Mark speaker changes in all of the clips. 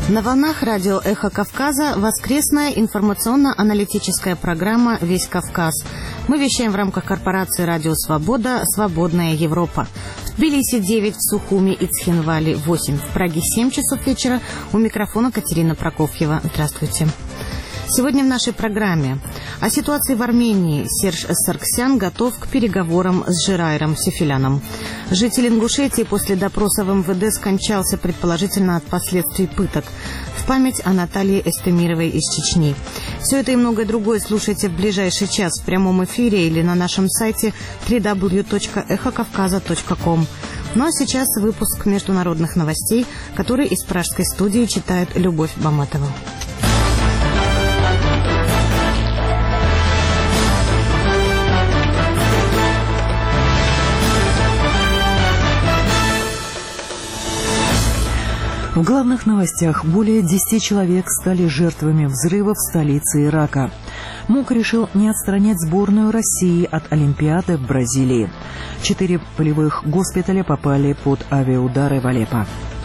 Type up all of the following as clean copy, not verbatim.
Speaker 1: На волнах радио «Эхо Кавказа» воскресная информационно-аналитическая программа «Весь Кавказ». Мы вещаем в рамках корпорации «Радио Свобода. Свободная Европа». В Тбилиси 9, в Сухуми и Цхинвале 8, в Праге 7 часов вечера. У микрофона Катерина Прокофьева. Здравствуйте. Сегодня в нашей программе о ситуации в Армении. Серж Саргсян готов к переговорам с Жирайром Сефиляном. Житель Ингушетии после допроса в МВД скончался предположительно от последствий пыток. В память о Наталье Эстемировой из Чечни. Все это и многое другое слушайте в ближайший час в прямом эфире или на нашем сайте www.эхокавказа.ком. Ну а сейчас выпуск международных новостей, который из пражской студии читает Любовь Баматова.
Speaker 2: В главных новостях более 10 человек стали жертвами взрыва в столице Ирака. МОК решил не отстранять сборную России от Олимпиады в Бразилии. 4 полевых госпиталя попали под авиаудары в Алеппо.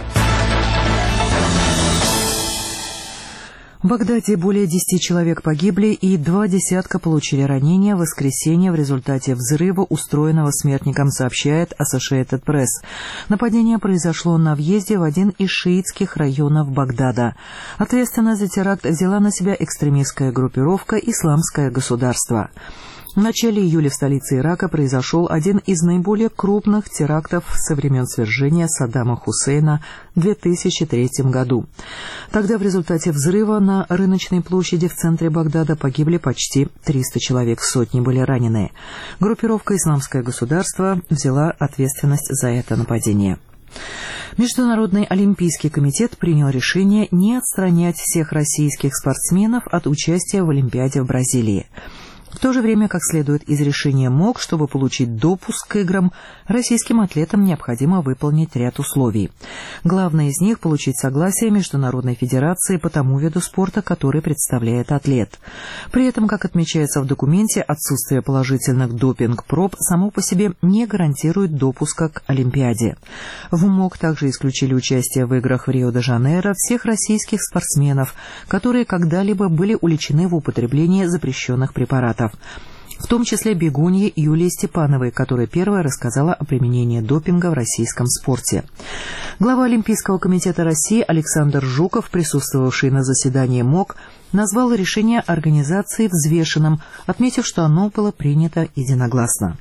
Speaker 2: В Багдаде более 10 человек погибли и 2 десятка получили ранения в воскресенье в результате взрыва, устроенного смертником, сообщает Associated Press. Нападение произошло на въезде в один из шиитских районов Багдада. Ответственность за теракт взяла на себя экстремистская группировка «Исламское государство». В начале июля в столице Ирака произошел один из наиболее крупных терактов со времен свержения Саддама Хусейна в 2003 году. Тогда в результате взрыва на рыночной площади в центре Багдада погибли почти 300 человек, сотни были ранены. Группировка «Исламское государство» взяла ответственность за это нападение. Международный олимпийский комитет принял решение не отстранять всех российских спортсменов от участия в Олимпиаде в Бразилии. В то же время, как следует из решения МОК, чтобы получить допуск к играм, российским атлетам необходимо выполнить ряд условий. Главное из них – получить согласие Международной федерации по тому виду спорта, который представляет атлет. При этом, как отмечается в документе, отсутствие положительных допинг-проб само по себе не гарантирует допуска к Олимпиаде. В МОК также исключили участие в играх в Рио-де-Жанейро всех российских спортсменов, которые когда-либо были уличены в употреблении запрещенных препаратов. В том числе бегуньи Юлии Степановой, которая первая рассказала о применении допинга в российском спорте. Глава Олимпийского комитета России Александр Жуков, присутствовавший на заседании МОК, назвал решение организации взвешенным, отметив, что оно было принято единогласно.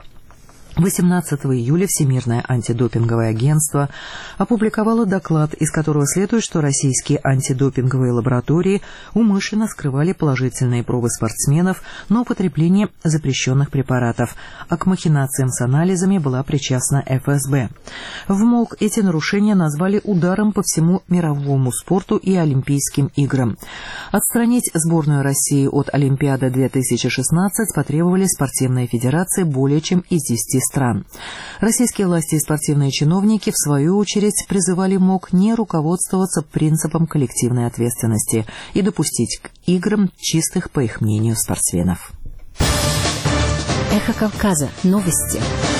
Speaker 2: 18 июля Всемирное антидопинговое агентство опубликовало доклад, из которого следует, что российские антидопинговые лаборатории умышленно скрывали положительные пробы спортсменов на употребление запрещенных препаратов, а к махинациям с анализами была причастна ФСБ. В МОК эти нарушения назвали ударом по всему мировому спорту и Олимпийским играм. Отстранить сборную России от Олимпиады 2016 потребовали спортивные федерации более чем из 10 стран. Российские власти и спортивные чиновники, в свою очередь, призывали МОК не руководствоваться принципом коллективной ответственности и допустить к играм чистых, по их мнению, спортсменов.
Speaker 1: Эхо Кавказа. Новости.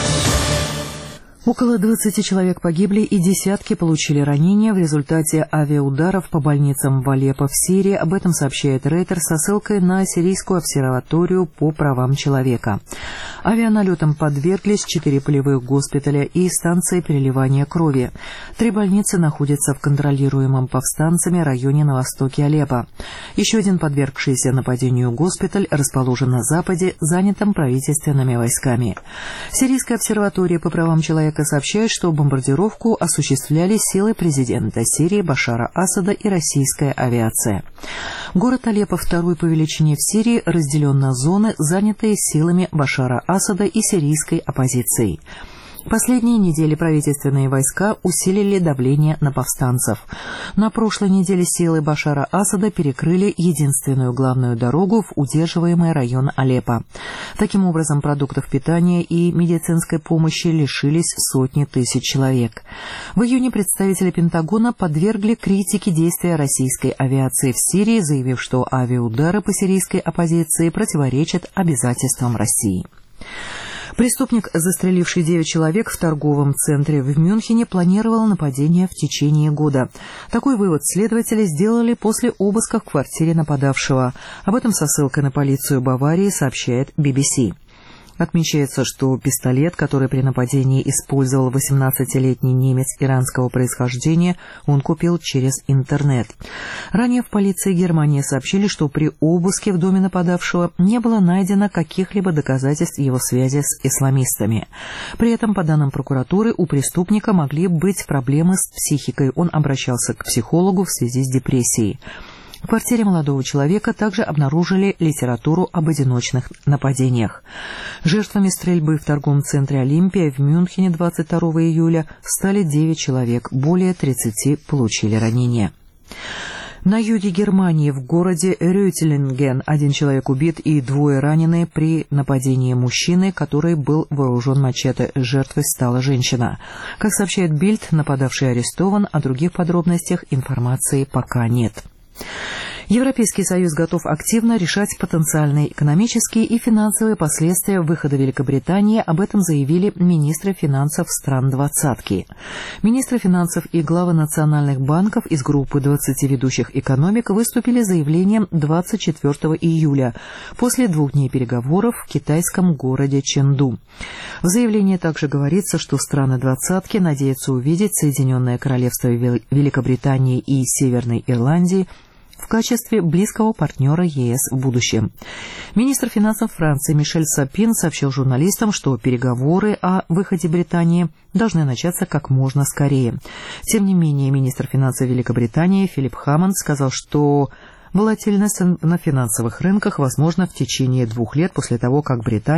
Speaker 2: Около 20 человек погибли и десятки получили ранения в результате авиаударов по больницам в Алеппо в Сирии. Об этом сообщает Рейтер со ссылкой на Сирийскую обсерваторию по правам человека. Авианалетам подверглись 4 полевых госпиталя и станции переливания крови. 3 больницы находятся в контролируемом повстанцами районе на востоке Алеппо. Еще один подвергшийся нападению госпиталь расположен на западе, занятым правительственными войсками. Сирийская обсерватория по правам человека сообщает, что бомбардировку осуществляли силы президента Сирии Башара Асада и российская авиация. Город Алеппо, второй по величине в Сирии, разделен на зоны, занятые силами Башара Асада и сирийской оппозицией. Последние недели правительственные войска усилили давление на повстанцев. На прошлой неделе силы Башара Асада перекрыли единственную главную дорогу в удерживаемый район Алеппо. Таким образом, продуктов питания и медицинской помощи лишились сотни тысяч человек. В июне представители Пентагона подвергли критике действия российской авиации в Сирии, заявив, что авиаудары по сирийской оппозиции противоречат обязательствам России. Преступник, застреливший 9 человек в торговом центре в Мюнхене, планировал нападение в течение года. Такой вывод следователи сделали после обыска в квартире нападавшего. Об этом со ссылкой на полицию Баварии сообщает BBC. Отмечается, что пистолет, который при нападении использовал 18-летний немец иранского происхождения, он купил через интернет. Ранее в полиции Германии сообщили, что при обыске в доме нападавшего не было найдено каких-либо доказательств его связи с исламистами. При этом, по данным прокуратуры, у преступника могли быть проблемы с психикой. Он обращался к психологу в связи с депрессией. В квартире молодого человека также обнаружили литературу об одиночных нападениях. Жертвами стрельбы в торговом центре «Олимпия» в Мюнхене 22 июля стали 9 человек, более 30 получили ранения. На юге Германии, в городе Рюттелинген, 1 человек убит и 2 ранены при нападении мужчины, который был вооружен мачете. Жертвой стала женщина. Как сообщает Бильд, нападавший арестован, о других подробностях информации пока нет. Европейский Союз готов активно решать потенциальные экономические и финансовые последствия выхода Великобритании. Об этом заявили министры финансов стран «двадцатки». Министры финансов и главы национальных банков из группы 20 ведущих экономик выступили с заявлением 24 июля после 2 дней переговоров в китайском городе Чэнду. В заявлении также говорится, что страны «двадцатки» надеются увидеть Соединенное Королевство Великобритании и Северной Ирландии в качестве близкого партнера ЕС в будущем. Министр финансов Франции Мишель Сапин сообщил журналистам, что переговоры о выходе Британии должны начаться как можно скорее. Тем не менее, министр финансов Великобритании Филипп Хаммонд сказал, что волатильность на финансовых рынках возможна в течение 2 лет после того, как Британия